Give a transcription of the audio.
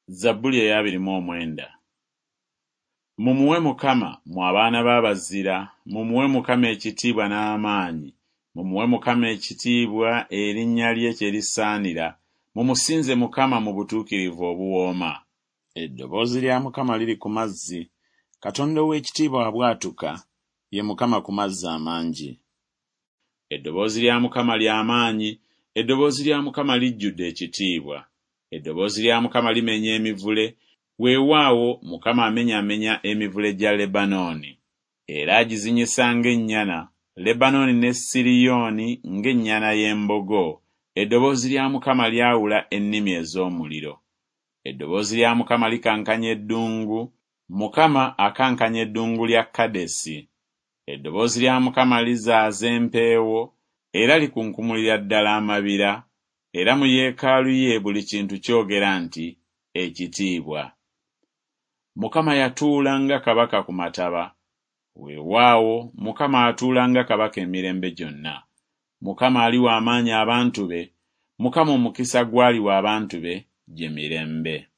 Zabbuli eya 29. Mumuwe Mukama mu abaana b'abazira, mumuwe Mukama ekitiibwa n'amaanyi, mumuwe Mukama ekitiibwa erinnya lye kye lisaanira, mumusinze Mukama mu butuukirivu obuwooma. Eddoboozi lya Mukama liri ku mazzi, Katonda ow'ekitiibwa abwatuka, ye Mukama ku mazzi amangi. Eddoboozi lya Mukama ly'amaanyi, eddoboozi lya Mukama lijjudde ekitiibwa. Eddoboozi lya Mukama limenya emivule, weewaawo Mukama amenyaamenya emivule gya Lebanooni. Era agizinyisa ng'ennyana, Lebanooni ne Siriyooni ng'ennyana y'embogo. Eddoboozi lya Mukama lyawula ennimi ez'omuliro. Eddoboozi lya Mukama likankanya eddungu, Mukama akankanya eddungu lya Kadesi. Eddoboozi lya Mukama lizaaza empeewo, era likunkumulira ddala amabira, era mu yeekaalu ye buli kintu kyogera nti ekitiibwa. Mukama yatuula nga kabaka ku mataba, weewaawo Mukama atuula nga kabaka emirembe gyonna. Mukama aliwa amaanyi abantu be, Mukama omukisa gw'aliwa abantu be gye mirembe.